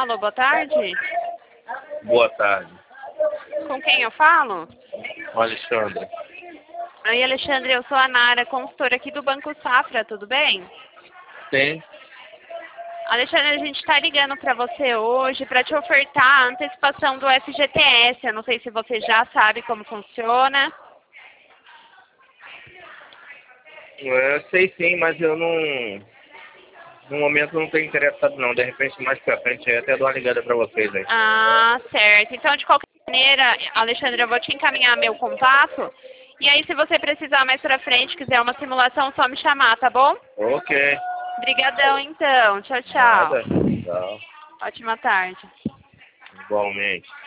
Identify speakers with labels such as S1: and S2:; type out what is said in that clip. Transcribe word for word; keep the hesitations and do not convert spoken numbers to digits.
S1: Alô, boa tarde.
S2: Boa tarde.
S1: Com quem eu falo?
S2: O Alexandre.
S1: Oi, Alexandre, eu sou a Nara, consultora aqui do Banco Safra, tudo bem?
S2: Sim.
S1: Alexandre, a gente está ligando para você hoje para te ofertar a antecipação do F G T S. Eu não sei se você já sabe como funciona.
S2: Eu sei sim, mas eu não... No momento não estou interessado não. De repente, mais pra frente, eu até dou uma ligada para vocês aí.
S1: Ah, certo. Então, de qualquer maneira, Alexandre, eu vou te encaminhar meu contato. E aí, se você precisar mais pra frente, quiser uma simulação, só me chamar, tá bom?
S2: Ok.
S1: Obrigadão, então. Tchau, tchau.
S2: Nada. Tchau.
S1: Ótima tarde.
S2: Igualmente.